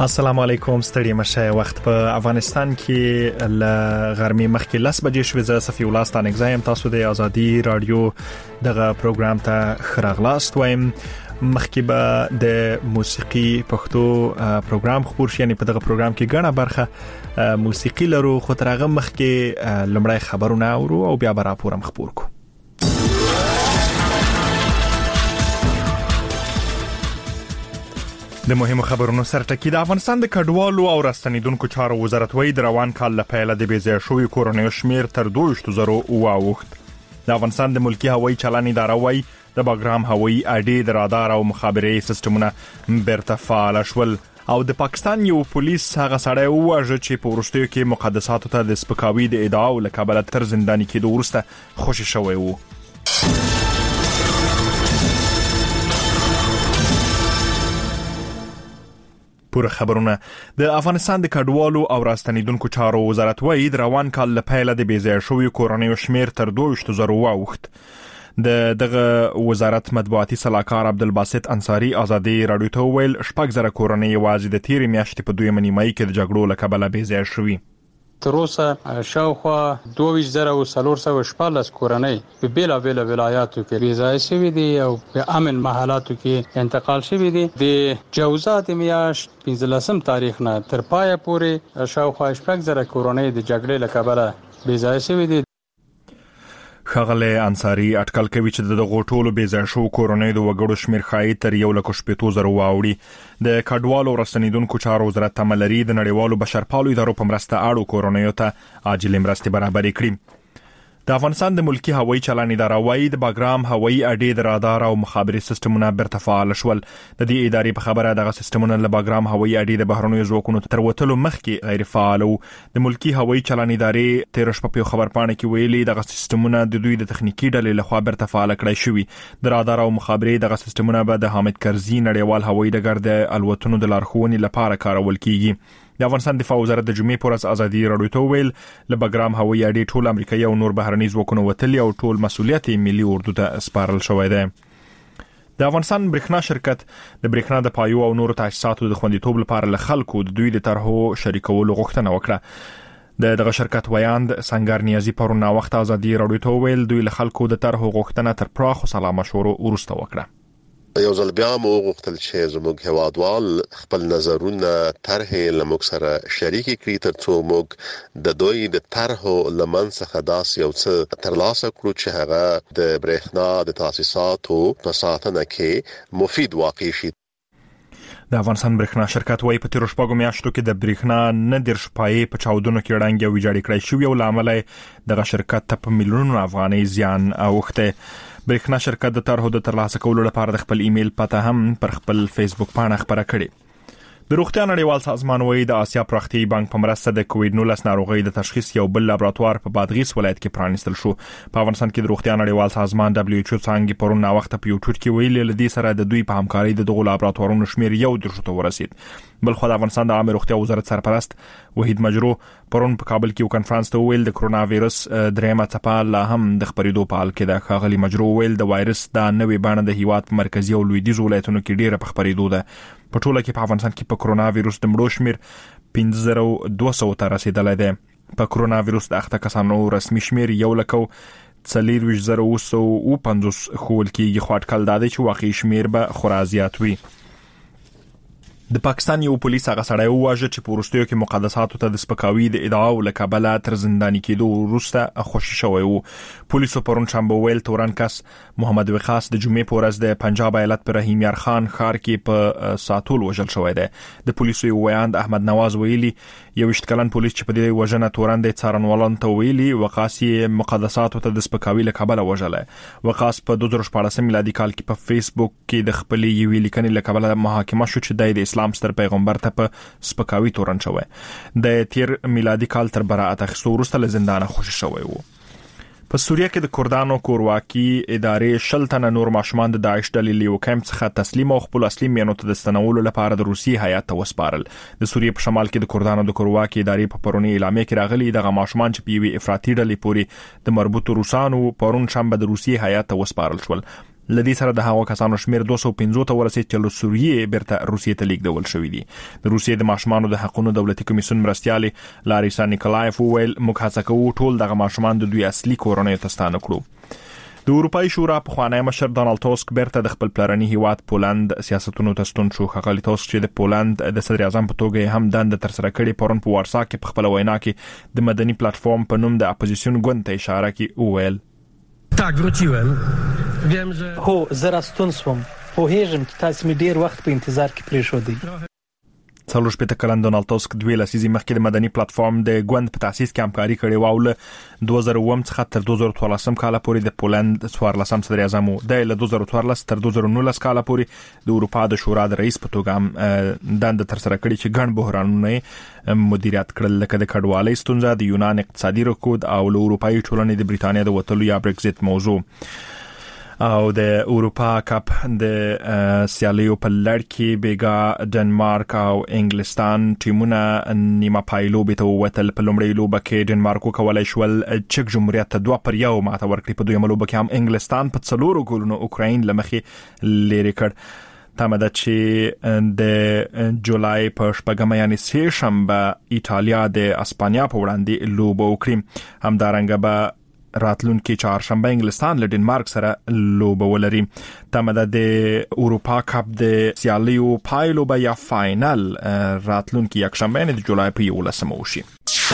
السلام علیکم، ستړي مشه. وخت په افغانستان کې ل غرمې مخکې 10 بجې شوې. زه صفي الله ستانګزایم. تاسو د ازادي رادیو دغه پروګرام ته خراغلاست وایم. مخکې به د موسیقي پښتو پروګرام خبر شي، یعنی په دغه پروګرام کې غاڼه برخه موسیقي لرو، خو ترغه مخکې لمړی خبرونه اورو او بیا به راپورم خبر کو. د مهمو خبرونو سرټکی. د افغانستان د کډوالو او راستنیدونکو چارو وزارت وایي د روان کال لپاره د بېځایه شوی کورونیو شمیر تر 2,000 واوښت. د افغانستان د ملکی هوایي چلن اداره وایي د باګرام هوایي اډې د رادار او مخابرې سیستمونه بیرته فعال شول. او د پاکستان یو پولیس هغه سړی وواژه چې په ورستیو کې مقدساتو ته د سپکاوي د ادعا له کبله تر زنداني کېدو وروسته خوشی شوی وو. پوره خبرونه. د افغانستان د کډوالو او راستنیدونکو چارو وزارت وایي د روان کال لپاره د بېځایه شوی کورونیو شمیر تر 2,000 واوښت. دغه وزارت مطبوعاتي صلاحکار عبدالباسط انصاری ازادي رادیو ته ویل 4,000 کورنۍ یوازې د تیرې میاشتې په 2 نیمایي کې د جګړو له کبله بېځایه شوي. تر اوسه شاوخوا 22,414 کورنۍ په بیلابېل ولایاتو کې بېځایه شوي دي او په امن محلاتو کې انتقال شوي دي. د جوزات میاشت 15 تاریخ نه تر پایه پورې شاوخوا 4,000 کورنۍ د جګړې له کبله بېځایه شوي دي. ښاغلی انصاری اټکل کوي چې د غوټولو بېځایه شو کورنۍ د وګړو شمیر ښایي تر 1,80,000 واوړي. د کډوالو رسنیدونکو چارو وزارت تمه لري د نړیوالو بشرپالو ادارو په مرسته اړو کورنیو ته عاجلې مرستې برابرې کړي. د افغانستان د ملکی هوایي چلن اداره وایي د باګرام هوایي اډې د رادار او مخابرې سیستمونه بیرته فعال شول. د دې ادارې په خبره دغه سیستمونه له باګرام هوایي اډې د بهرنیو ځواکونو تر وتلو مخکې غیر فعال وو. د ملکی هوایي چلن ادارې تیر شپه په خبرپاڼه کې ویلي دغه سیستمونه د دوی د تخنیکی ډلې لخوا بیرته فعال کړای شوي. د رادار او مخابرې دغه سیستمونه به د حامد کرزي نړیوال هوایي ډګر د الوتنو د لارښوونې لپاره کارول کیږي. د افغانستان دفاع وزارت د جمعې پر ورځ ازادي رادیو ته ویل له باګرام هوایي اډې ټول امریکایي او نور بهرني ځواکونه وتلي او ټول مسؤلیت ملي اردو ته سپارل شوی دی. د افغانستان برېښنا شرکت د برېښنا د پایو او نورو تاسیساتو د خوندیتوب لپاره له خلکو د دوی د طرحو شریکولو غوښتنه وکړه. دغه شرکت ویاند سنگر نیازي پرون وخت ازادي رادیو ته ویل دوی له خلکو د طرحو غوښتنه تر پراخ سلا مشورو وروسته وکړه. یو ځل بیا مو غوښتل چې زموږ هوادوال خپل نظرونه طرحې لموږ سره شریک کړي ترڅو موږ د دوی د طرحو لمن څخه داسې یو څه ترلاسه کړو چې هغه د برېښنا د تاسیساتو په ساتنه کې مفید واقع شي. د افغانستان برېښنا شرکت وايي په تیر شپږو میاشتو کې د برېښنا نه د شپایي په چاودنو کې ړنګ او ویجاړ کړی شو او لامل دغه شرکت ته په میلیونونو افغانۍ زیان اوښته. برېښنا شرکت د طرحو د ترلاسه کولو لپاره د خپل ایمیل پته هم پر خپل فیسبوک پاڼه خبره کړې. د روغتیا نړیوال سازمان وايي د آسیا پراختیایي بانک په مرسته د کووډ-19 ناروغۍ د تشخیص یو بل لابراتوار په بادغیس ولایت کې پرانیستل شو. په افغانستان کې د روغتیا نړیوال سازمان WHO څنګه پرون وخت په یو ټوټ کې ویلي لدی سره د دوی په همکاري د دغه لابراتوارونو شمیر 1 ته ورسید. بل خو د افغانستان د عامه روغتیا وزارت سرپرست وحید مجرو پرون په کابل کې یو کانفرنس ته ویل د کرونا وایرس درېمه څپه لا هم د خبرېدو په حال کې ده. ښاغلی مجرو ویل د وایرس د نوې بڼه د هیواد په مرکزی او لویدیځ ولایتونو کې ډیره په خبرېدو ده. په ټوله کې په افغانستان کې په کرونا وایرس د مړو شمیر 5,200 ته رسیدلی دی. په کرونا وایرس د اخته کسانو رسمي شمیر 1,40,250 ښوول کېږي، خو اټکل دا دی چې واقعي شمیر به خورا زیات وي. د پاکستان یو پولیس هغه سړی وواژه چې په وروستیو کې مقدساتو ته د سپکاوي د ادعا له کبله تر زنداني کېدو وروسته خوشی شوی وو. پولیسو پرون شنبه ویل تورن کس محمد وقاص د جمعې په ورځ د پنجاب ایالت په رحیم یار خان ښار کې په ساتول وژل شوی دی. د پولیسو یو ویاند احمد نواز ویلي 21 کلن پولیس چې په دې وژنه تورن د څارنوالانو ته ویلي وقاص یې مقدساتو ته د سپکاوي له کبله وژلی. وقاص په 2014 میلادي کال کې په فیسبوک کې د خپلې یوې لیکنې له کبله محاکمه شو چې د اسلام ستر پیغمبر ته په سپکاوي تورن شوی. د تیر میلادي کال تر براءت اخیستو وروسته له زندانه خوشی شوی وو. په سوریه کې د کردانو کورواکي ادارې 60 تنه نور ماشومان د داعش ډلې له یو کیمپ څخه تسلیم او خپل اصلي مېنو ته د ستنولو لپاره د روسي هیات ته وسپارل. د سوریې په شمال کې د کردانو د کورواکي ادارې په پرونی اعلامیه کې راغلي دغه ماشومان چې په یوې افراطي ډلې پورې د مربوطو روسانو پرون شنبه د روسي هیات ته وسپارل شول. لدې سره د هغو کسانو شمیر 250 ته ورسید چې له سوریې بیرته روسیې ته لیږدول شوي دي. د روسیې د ماشومانو د حقوقو دولتي کمیسیون مرستیال لاریسا نیکولایف وویل موږ هڅه کوو ټول دغه ماشومان د دوی اصلي کورنۍ ته ستانه کړو. د اروپای شورا په خوانی مشر ډونالد ټاسک بیرته د خپل پلرني هیواد پولند سیاستونو ته ستون شو. ښاغلي ټاسک چې د پولند د صدر اعظم په توګه هم دند تر سره کړي پرون په وارسا کې په خپل وینا کې د مدني پلیټفارم په نوم د اپوزیسیون ګوند ته اشاره کوي وویل Tak, wróciłem. Wiem, że... هو زه راستون سوم. پوهیږم چې تاسو می ډیر وخت په انتظار کې پریښودئ. څلور شپږ کلن ډونالد ټاسک 2 لسیزې مخکې د مدني پلیټفارم د ګوند په تاسیس کې همکاري کړې و او له 2009 څخه تر 2014 کال پورې د پولند 14 صدر اعظم و. د 2014 تر 2019 کال پورې د اروپا د شورا د رئیس په توګه هم دند تر سره کړی چې ګڼ بحرانونه مدیریت کړل لکه د کډوالۍ ستونزه، د یونان اقتصادي رکود او له اروپایي ټولنې د بریتانیا د وتلو یا برگزیت موضوع. او د اروپا کپ د سیالیو په لړ کې بیګا ډنمارک او انګلستان ټیمونه نیمه پایلوبې ته ووتل. په لومړۍ لوبه کې ډنمارک وکولای شول چک جمهوریت ته 2-1 ماته ورکړي. په دویمه لوبه کې هم انګلستان په 4 ګولونو اوکراین لمخې لری کړ. تمه ده چې د جولای په شپږمه یعنی سه شنبه ایتالیا د اسپانیا په وړاندې لوبه وکړي. همدارنګه به راتلونکي چهارشنبه انګلستان له ډنمارک سره لوبه ولري. تمه ده د اروپا کپ د سیالیو پایلوبه یا فاینل راتلونکي یکشنبه د جولای په 11 وشي.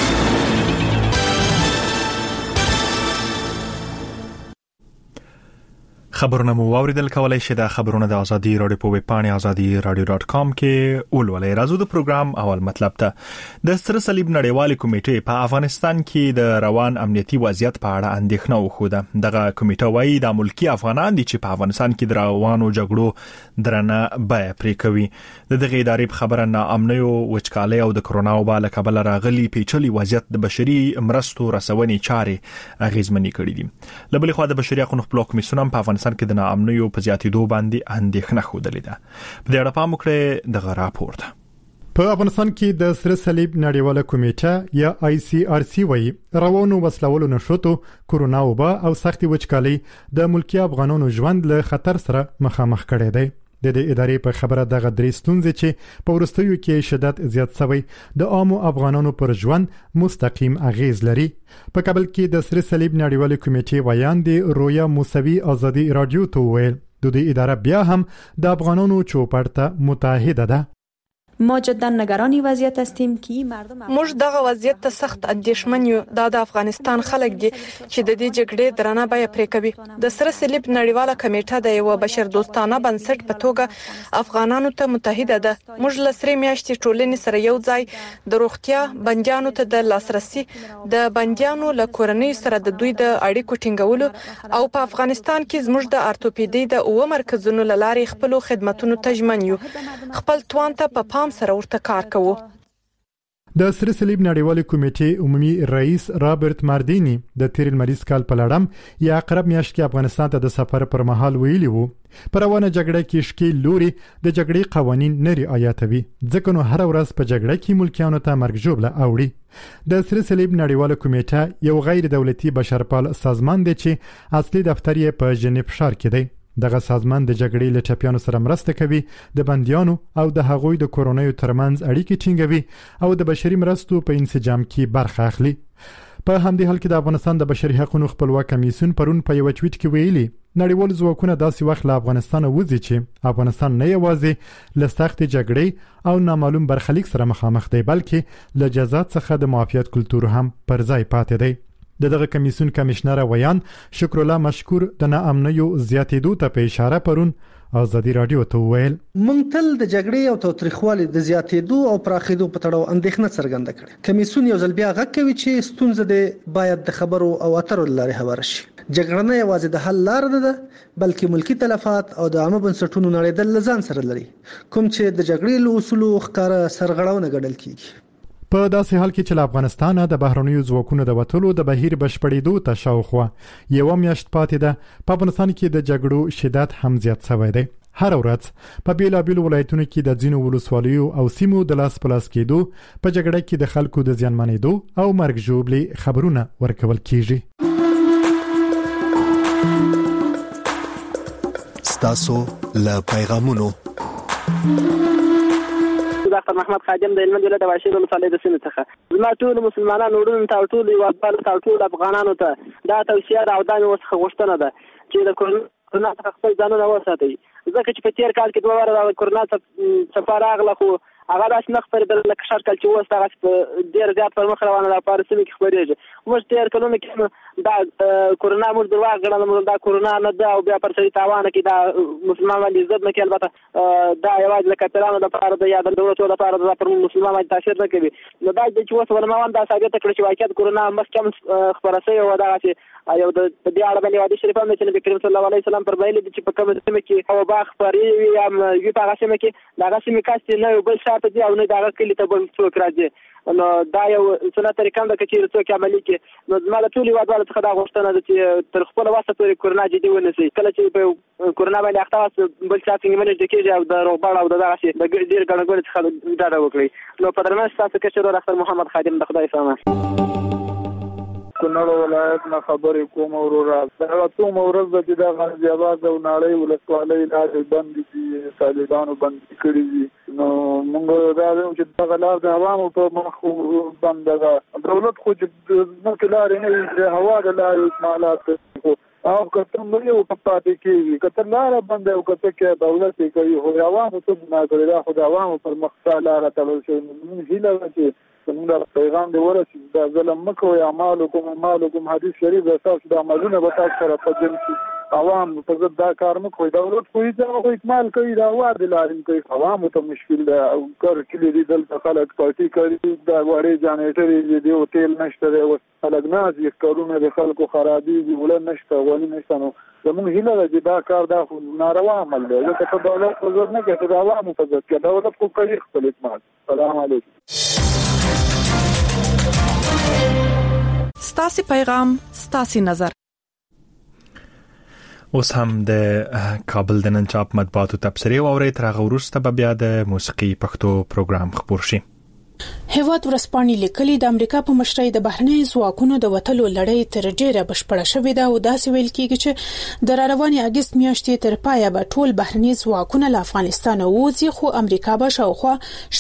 خبرونه مو واوریدل. کولای شئ د خبرونه د ازادي رادیو په ویب پاڼه azadi.radio.com کې ولولئ. راځو د پروګرام اول مطلب ته. د سره صلیب نړیوالې کمیټې په افغانستان کې د روان امنیتي وضعیت په اړه اندېښنه وښوده. دغه کمیټه وايي د ملکی افغانان دي چې په افغانستان کې د روانو جګړو درنه بیه پرې کوي. دغه ادارې په خبره ناامنۍ او وچکالۍ او د کرونا وبا له کبله راغلي پیچلي وضعیت د بشري مرستو رسونې چارې اغیزمنې کړې دي. له بلې خوا د بشري حقوقو خپلواک کمیسیون هم په افغانستان کې د ناامنۍ په زیاتېدو باندې اندېښنه ښودلې ده. په دې اړه پام وکړئ دغه راپور ته. په افغانستان کې د سره صلیب نړیواله کمیټه یا ICRC وايي روانو وسلوالو نشوتو، کرونا وبا او سختي وچکالۍ د ملکی افغانانو ژوند له خطر سره مخامخ کړي دي. د دې ادارې په خبره دغه درې ستونزې چې په ورستیو کې شدت زیات شوی د عامو افغانانو پر ژوند مستقیم اغیز لري. په کابل کې د سره صلیب نړیواله کمیټې ویان دی رویا موسوي ازادي رادیو ته ویل د دې اداره بیا هم د افغانانو چوپړ ته متحده ده. ما جدا نگران وضعیت هستیم که مردم موږ دغه وضعیت ته سخت اندېښمن یو. د افغانستان خلک دي چې د دې جګړې درنه بیه پرې کوي. د سره صلیب نړیواله کمیټه د یو بشر دوستانه بنسټ په توګه افغانانو ته متحده ده. موږ له سره میاشتې ټولنې سره یو ځای د روغتیا بندیانو ته د لاسرسي، د بندیانو له کورنۍ سره د دوی د اړیکو ټینګولو او په افغانستان کې زموږ د ارتوپیدي د اوه مرکزونو لارې خپل خدماتونو ته ژمن یو. خپل توان ته په سره ورته کار کوو. د سره صلیب نړیواله کمیټې عمومي رئیس رابرټ ماردینی د تیر لمریز کال په لړم یا اقرب میاشت کې افغانستان ته د سفر پر مهال ویلي وو پر روانه جګړه کې شکیل لوري د جګړې قوانين نه رعایتوي ځکه نو هر ورځ په جګړه کې ملکیانو ته مرګ ژوبله اوړي. د سره صلیب نړیواله کمیټه یو غیر دولتي بشرپال سازمان دی چې اصلي دفتر یې په ژنیو ښار کې دی. دغه سازمان د جګړې له ټپیانو سره مرسته کوي، د بندیانو او د هغوی د کورونیو ترمنځ اړیکې ټینګوي او د بشري مرستو په انسجام کې برخه اخلي. په همدې حال کې د افغانستان د بشري حقوقو خپلواک کمیسیون پرون په یو ټویټ کې ویلي نړیوال ځواکونه داسې وخت له افغانستان وځي چې افغانستان نه یوازې له سخت جګړې او نامعلوم برخلیک سره مخامخ دی بلکې له جزات څخه د معافیت کلتور هم پر ځای پاتې دی. دغه کمیسیون کمشنر ویان شکر الله مشکور د ناامنیو زیاتېدو ته په اشاره پرون ازادي رادیو ته ویل مونږ تل د جګړې او تاریخوالي د زیاتېدو او پراخېدو په تړاو اندېښنه څرګنده کړې. کمیسیون یو ځل بیا غږ کوي چې ستونزه د باید د خبرو او اترو لارې هوار شي. جګړه نه یوازې د حل لار نه ده بلکې ملکی تلفات او د عامه بنسټونو نړیدل لزان سره لري کوم چې د جګړې له اصولو ښکارا سرغړونه ګڼل کیږي. په داسې حال کې چې افغانستان د بهرنیو ځواکونو د وټولو د بهیر بشپړېدو ته شاوخوا یو میاشت پاتې ده په افغانستان کې د جګړو شدت هم زیات شوی دی. هر ورځ په بیلابیلو ولایتونو کې د ځینو ولسوالیو او سیمو د لاس په لاس کېدو په جګړه کې د خلکو د زیانمنېدو او مرګ ژوبلې خبرونه ورکول کیږي. ستاسو له پیغامونو ډاکټر محمد خادم د علم ولایت د واشیر مصالح د سیمې څخه زما ټول مسلمانانو وروڼو ته ټول یوازې ټول افغانانو ته دا توصیه ده او دا مې وسخه غوښتنه ده چې د کرونا څخه خپل ځانونه وساتئ ځکه چې په تیر کال کې 2 واره د کرونا څخه راغله خو هغه داس نه خبرېدل لکه شر کال چې وسته هغه ډېر زیات پر مخ روانه ده په سیمه کې خبرېږي موږ تیر کلونه کې دا کرونا موږ درواغ ګڼل دا کرونا نه ده او بیا پر سړي تاوانه کې دا مسلمان باندې عزت نه کوي البته دا یوازې د کتلانو لپاره د یا د دولتو لپاره د پر مسلمان باندې تاثیر نه کوي نو دا چې وسه ولماوان دا ثابت کړي چې واقعیت کرونا مخکې خبره شوی و دا چې یو د دې اړه باندې حدیث شریف هم چې نبی کریم صلی الله علیه وسلم پر ویلي چې په کومه سیمه کې او باغ پرې وي یا یو په هغه سیمه کې دا سیمه کاستي نه یو بل شاته دی او نه دا کلی ته بل څوک راځي نو دا یو سنت طریقه ده چې څوک عملي کې نو زما له ټولي وادواله څخه دا غوښتنه ده چې تر خپل واسطه پورې کرونا جدي ونیسي کله چې په کرونا باندې اخته بل څه څنګه منځ دکې او د روغبړ او دغه شي د ډیر ګڼګوڼ څخه دا وکړي نو په درمه تاسو کې چې ډاکټر محمد خادم د خدای سامه کونړ ولایت نه خبرې کوم ورور دا ټول مورز د دا غازی آباد او ناړۍ ولسوالۍ لارې بند دي طالبانو بند کړی دي نو موږ دا چې دغه لار د عوامو په مخ بند ده دولت خو د لارې نه هوا د لارې اکمالات او کته مې او پاتې کېږي کته لار بند او کته کې دولت کوي هو عوامو ته نه کوي دا خو د عوامو پر مخ لار تړل شي هیله چې څنګه پیغام دی ورسې دا ظلم مکو یا مالکم حدیث شریف د اساس د عملونه به تاسو سره پدې شي عوام په ضد دا کار مکو دولت کوئی ځای خو اکمال کوي دا واد لارین کوي عوام ته مشکل ده او کار کلی دي دلته خلک پارټي کوي دا وړي جنریټر دی او تیل نشته دی او خلک ناز یې کارونه د خلکو خرابي دي ولې نشته ولې نشته نو زموږ هیله ده چې دا کار دا ناروا عمل دی ځکه چې دولت په ضد نه کوي دا عوام په ضد کوي دولت کو کوي خپل اکمال سلام علیکم ستاسي پیغام ستاسي نظر اوس هم د کابل د نن چاپ مطبوعاتو تبصرې واوري تر هغه وروسته بیا د موسیقي پښتو پروګرام خبر شي هیواد ورسپانې لیکلي د امریکا په مشرۍ د بهرنۍ ځواکونو د وټلو لړۍ تر ډیره بشپړه شوې ده او داسې ویل کیږي چې د رواني اگست میاشتې تر پایه به ټول بهرنۍ ځواکونه له افغانستان وځي خو امریکا به شاوخوا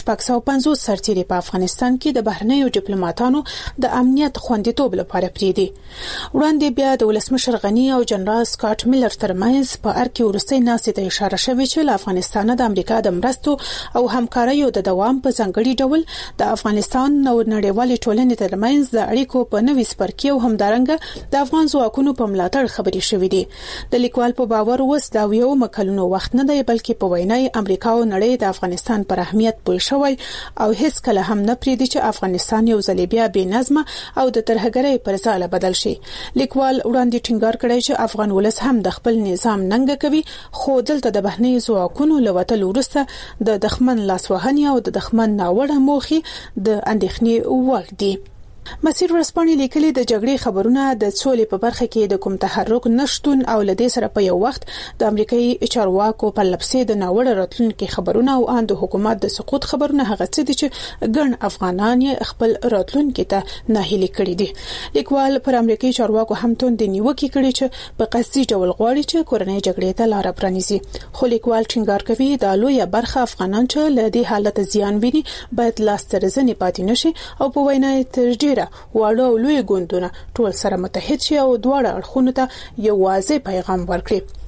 650 سرتیري په افغانستان کې د بهرنۍ ډیپلوماټانو د امنیت خوندیتوب لپاره پریدي وړاندې بیا د ولسمشر غنی او جنرال سکاټ میلر ترمنځ په ارکي ورستۍ ناسې ته اشاره شوې چې له افغانستان د امریکا د مرستو او همکاریو د دوام په ځانګړي ډول د افغانستان نو نړیوالې ټولنې ترمنځ د اړیکو په نوي سپرکي او همدارنګه د افغان ځواکونو په ملاتړ خبري شوې دي د لیکوال په باور وس دا یو مکلونو وخت نه دی بلکې په وینای امریکا او نړۍ د افغانستان پر اهمیت پوه شوی او هیڅ کله هم نه پریدي چې افغانستان یو ځل بیا بې نظم او د ترهګرۍ پر ځاله بدل شي لیکوال وړاندې ټینګار کړی چې افغان ولس هم د خپل نظام ننګ کوي خو دلته د بهرنۍ ځواکونو لوتل ورسته د دښمن لاسوهنې او د دښمن ناوړه موخي د اندېښنې وړ دي مسیر ورسپانې لیکلي د جګړې خبرونه د سولې په برخه کې د کوم تحرک نشټون او لدې سره په یو وخت د امریکایي چارواکو په لپسې د ناوړه راتلونکو خبرونه او ان د حکومت د سقوط خبرونه هغه څه دي چې ګڼ افغانان خپل راتلونکو ته ناهیلي کړي دي لیکوال پر امریکایي چارواکو هم توند نیوکه کړي چې په قصدي ډول غواړي چې کورنۍ جګړې ته لار پرانیزي خو لیکوال ټینګار کوي د لویه برخه افغانان چې له دې حالت زیان ویني باید لاس تر زنې پاتې نشي او په وینا تر واړه او لوی ګوندونه ټول سره متحد شي او دواړه اړخونو ته یو واضح پیغام ورکړي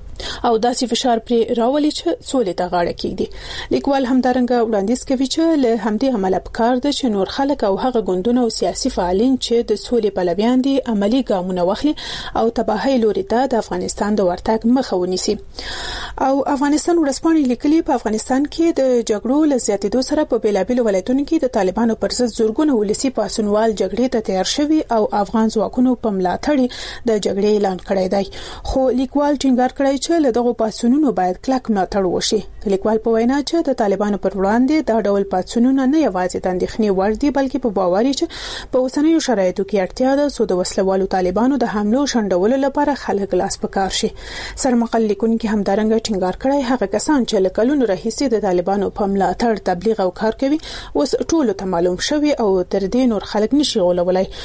او داسې فشار پر راولي چې سولې ته غاړه کیږي لیکوال همدارنګه وړاندیز کوي چې له همدې عمله پکار ده چې نور خلک او هغه ګوندونه او سیاسي فعالین چې د سولې پلویان دي عملی ګامونه واخلي او تباهي لوري ته د افغانستان د ورتګ مخه ونیسي او افغانستان ورسپانې لیکلي په افغانستان کې د جګړو له زیاتېدو سره په بیلابیلو ولایتونو کې د طالبانو پر ضد زورګونه ولسی پاسونوال جګړې ته تیار شوي او افغان ځواکونو په ملاتړ د جګړې اعلان کړی دی خو لیکوال ټینګار کړی چې له دغه پاسونونو باید کلک ملاتړ وشي لیکوال په وینا چې د طالبانو پر وړاندې دا ډول پاسونونه نه یوازې د اندېښنې وړ دي بلکې په باوري چې په اوسنیو شرایطو کې اړتیا ده چې د وسلوالو طالبانو د حملو شنډولو لپاره خلک لاس پکار شي سرمقل لیکونکي همدارنګه ټینګار کړی هغه کسان چې له کلونو راهیسې د طالبانو په ملاتړ تبلیغ او کار کوي اوس ټول ته معلوم شوی او تر دې نور خلک نشي غولولای